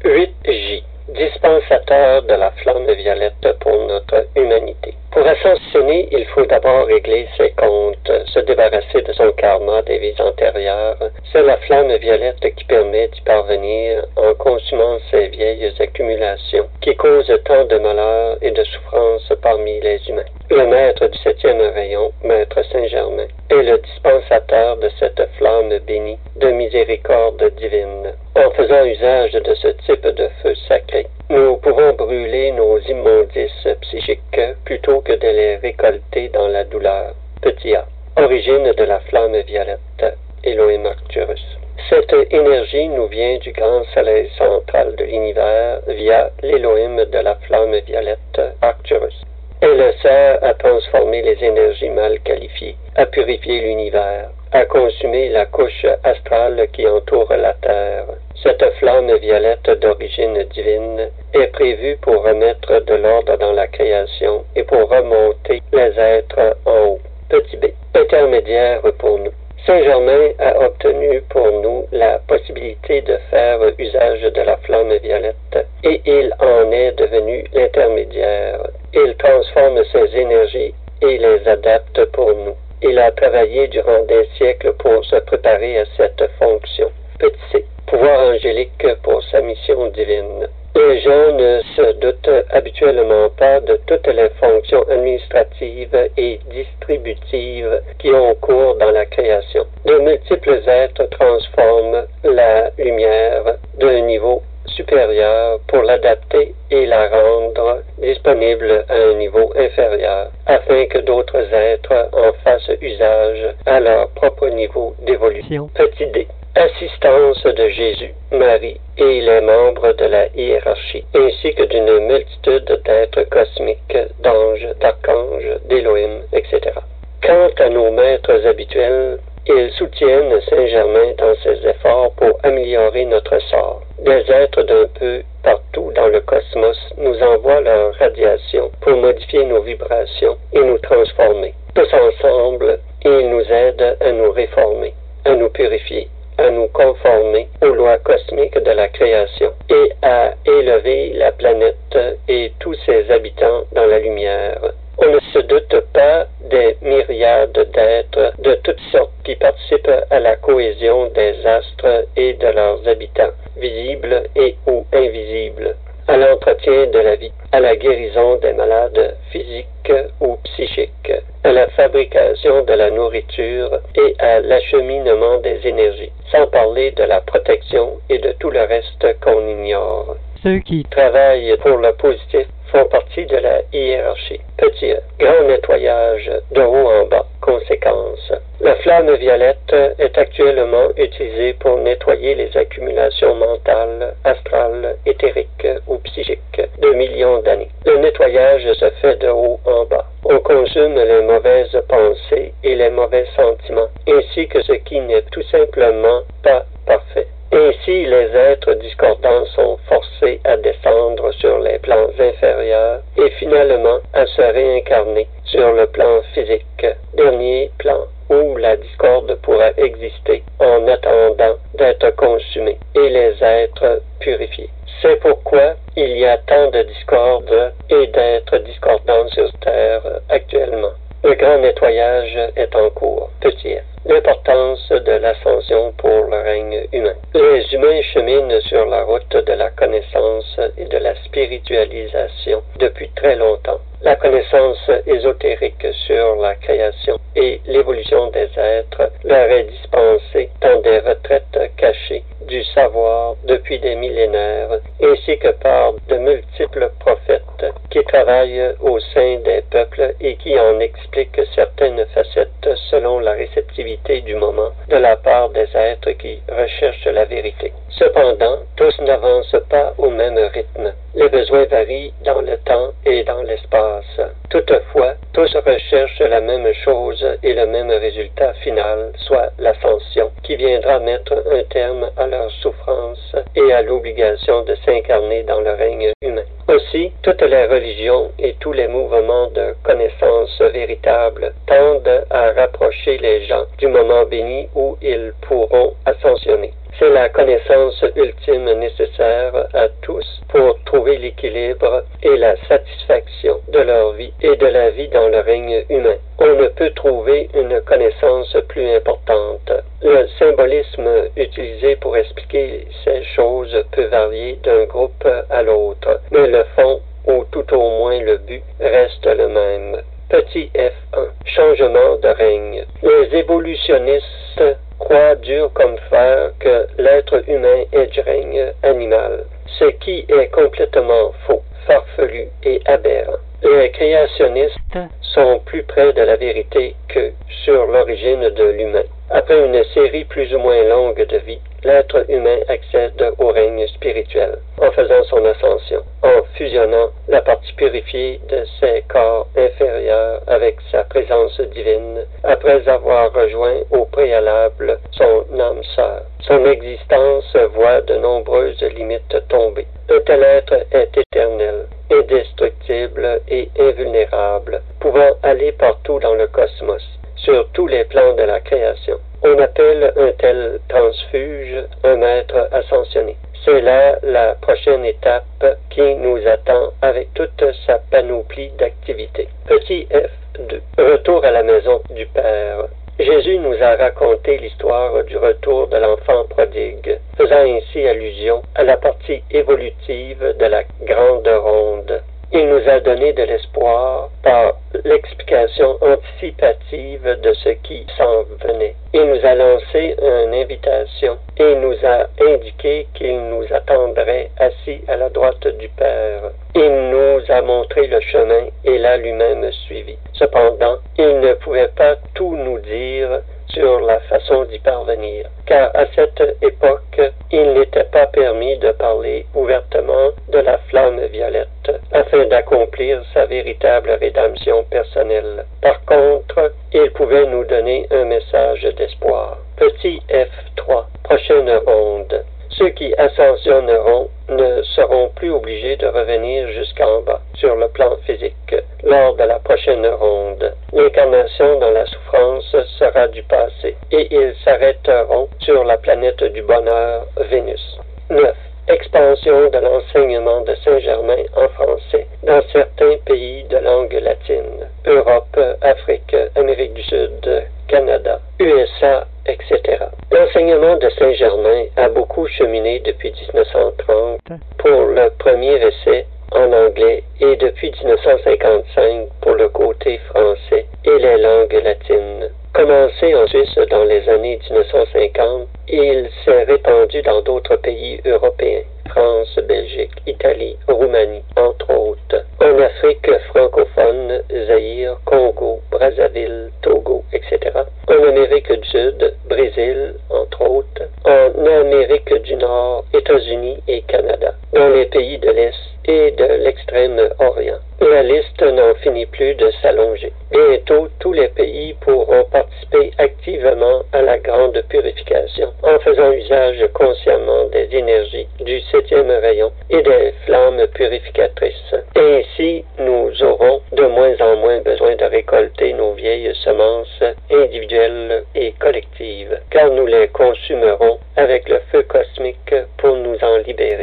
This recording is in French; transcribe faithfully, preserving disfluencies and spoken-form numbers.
huit J. Dispensateur de la flamme violette pour notre humanité. Pour ascensionner, il faut d'abord régler ses comptes, se débarrasser de son karma des vies antérieures. C'est la flamme violette qui permet d'y parvenir en consumant ces vieilles accumulations qui causent tant de malheur et de souffrance parmi les humains. Le maître du septième rayon, Maître Saint-Germain, est le dispensateur de cette flamme bénie de miséricorde divine. En faisant usage de ce type de feu sacré, nous pouvons brûler nos immondices psychiques plutôt que de les récolter dans la douleur. Petit a. Origine de la flamme violette, Elohim Arcturus. Cette énergie nous vient du grand soleil central de l'univers via l'Elohim de la flamme violette, Arcturus. Elle sert à transformer les énergies mal qualifiées, à purifier l'univers, à consumer la couche astrale qui entoure la Terre. Cette flamme violette d'origine divine est prévue pour remettre de l'ordre dans la création et pour remonter les êtres en haut. Petit b. Intermédiaire pour nous. Saint-Germain a obtenu pour nous la possibilité de faire usage de la flamme violette et il en est devenu l'intermédiaire. Il transforme ses énergies et les adapte pour nous. Il a travaillé durant des siècles pour se préparer à cette fonction. Petit c. Pouvoir angélique pour sa mission divine. Les gens ne se doutent habituellement pas de toutes les fonctions administratives et distributives qui ont cours dans la création. De multiples êtres transforment la lumière d'un niveau supérieur pour l'adapter et la rendre disponible à un niveau inférieur, afin que d'autres êtres en fassent usage à leur propre niveau d'évolution. Petit d. Assistance de Jésus, Marie et les membres de la hiérarchie, ainsi que d'une multitude d'êtres cosmiques, d'anges, d'archanges, d'Élohim, et cetera. Quant à nos maîtres habituels, ils soutiennent Saint-Germain dans ses efforts pour améliorer notre sort. Des êtres d'un peu partout dans le cosmos nous envoient leur radiation pour modifier nos vibrations et nous transformer. Tous ensemble, ils nous aident à nous réformer, à nous purifier, à nous conformer aux lois cosmiques de la création et à élever la planète et tous ses habitants dans la lumière. On ne se doute pas des myriades d'êtres de toutes sortes qui participent à la cohésion des astres et de leurs habitants, visibles et ou invisibles, à l'entretien de la vie, à la guérison des malades physiques ou psychiques, à la fabrication de la nourriture et à l'acheminement des énergies, sans parler de la protection et de tout le reste qu'on ignore. Ceux qui travaillent pour le positif font partie de la hiérarchie. Petit e. Grand nettoyage de haut en bas. Conséquence. La flamme violette est actuellement utilisée pour nettoyer les accumulations mentales, astrales, éthériques ou psychiques de millions d'années. Le nettoyage se fait de haut en bas. On consume les mauvaises pensées et les mauvais sentiments, ainsi que ce qui n'est tout simplement pas parfait. Ainsi, les êtres discordants sont forcés à descendre sur les plans inférieurs et finalement à se réincarner sur le plan physique, dernier plan où la discorde pourra exister en attendant d'être consumée et les êtres purifiés. C'est pourquoi il y a tant de discorde et d'êtres discordants sur Terre actuellement. Le grand nettoyage est en cours. Petit f. L'importance de l'ascension pour le règne humain. Les humains cheminent sur la route de la connaissance et de la spiritualisation depuis très longtemps. La connaissance ésotérique sur la création et l'évolution des êtres leur est dispensée dans des retraites cachées du savoir depuis des millénaires, ainsi que par de multiples prophètes qui travaillent au sein des peuples et qui en expliquent certaines facettes selon la réceptivité du moment de la part des êtres qui recherchent la vérité. Cependant, tous n'avancent pas au même rythme. Les besoins varient dans le temps et dans l'espace. Toutefois, tous recherchent la même chose et le même résultat final, soit l'ascension, qui viendra mettre un terme à leur souffrance et à l'obligation de s'incarner dans le règne humain. Aussi, toutes les religions et tous les mouvements de connaissance véritable tendent à rapprocher les gens du moment béni où ils pourront ascensionner. C'est la connaissance ultime nécessaire à tous pour trouver l'équilibre et la satisfaction de leur vie et de la vie dans le règne humain. On ne peut trouver une connaissance plus importante. Le symbolisme utilisé pour expliquer ces choses peut varier d'un groupe à l'autre, mais le fond, ou tout au moins le but, reste le même. Petit f un. Changement de règne. Les évolutionnistes croient dur comme fer que l'être humain est du règne animal, ce qui est complètement faux, farfelu et aberrant. Les créationnistes sont plus près de la vérité que sur l'origine de l'humain. Après une série plus ou moins longue de vie, l'être humain accède au règne spirituel en faisant son ascension, en fusionnant la partie purifiée de ses corps inférieurs avec sa présence divine, après avoir rejoint au préalable son âme sœur. Son existence voit de nombreuses limites tomber. Un tel être est éternel, indestructible et invulnérable, pouvant aller partout dans le cosmos, sur tous les plans de la création. On appelle un tel transfuge un maître ascensionné. C'est là la prochaine étape qui nous attend avec toute sa panoplie d'activités. Petit f deux. Retour à la maison du Père. Jésus nous a raconté l'histoire du retour de l'enfant prodigue, faisant ainsi allusion à la partie évolutive de la grande ronde. Il nous a donné de l'espoir par l'explication anticipative de ce qui s'en venait. Il nous a lancé une invitation et nous a indiqué qu'il nous attendrait assis à la droite du Père. Il nous a montré le chemin et l'a lui-même suivi. Cependant, il ne pouvait pas tout nous dire sur la façon d'y parvenir, car à cette époque, il n'était pas permis de parler ouvertement de la flamme violette, afin d'accomplir sa véritable rédemption personnelle. Par contre, il pouvait nous donner un message d'espoir. Petit f trois. Prochaine ronde. Ceux qui ascensionneront ne seront plus obligés de revenir jusqu'en bas, sur le plan physique, lors de la prochaine ronde. L'incarnation dans la souffrance sera du passé, et ils s'arrêteront sur la planète du bonheur, Vénus. neuf. Expansion de l'enseignement de Saint-Germain en français dans certains pays de langue latine, Europe, Afrique, Amérique du Sud, Canada, U S A, et cetera. L'enseignement de Saint-Germain a beaucoup cheminé depuis dix-neuf cent trente pour le premier essai en anglais et depuis dix-neuf cent cinquante-cinq pour le côté français et les langues latines. Commencé en Suisse dans les années dix-neuf cent cinquante, il s'est répandu dans d'autres pays européens, France, Belgique, Italie, Roumanie, entre autres. En Afrique francophone, Zaïre, Congo, Brazzaville, Togo, et cetera. En Amérique du Sud, Brésil, entre autres. En Amérique du Nord, États-Unis et Canada. Dans les pays de l'Est et de l'Extrême-Orient. La liste n'en finit plus de s'allonger. Bientôt, tous les pays pourront participer activement à la grande purification, en faisant usage consciemment des énergies du septième rayon et des flammes purificatrices. Et ainsi, nous aurons de moins en moins besoin de récolter nos vieilles semences individuelles et collectives, car nous les consumerons avec le feu cosmique pour nous en libérer.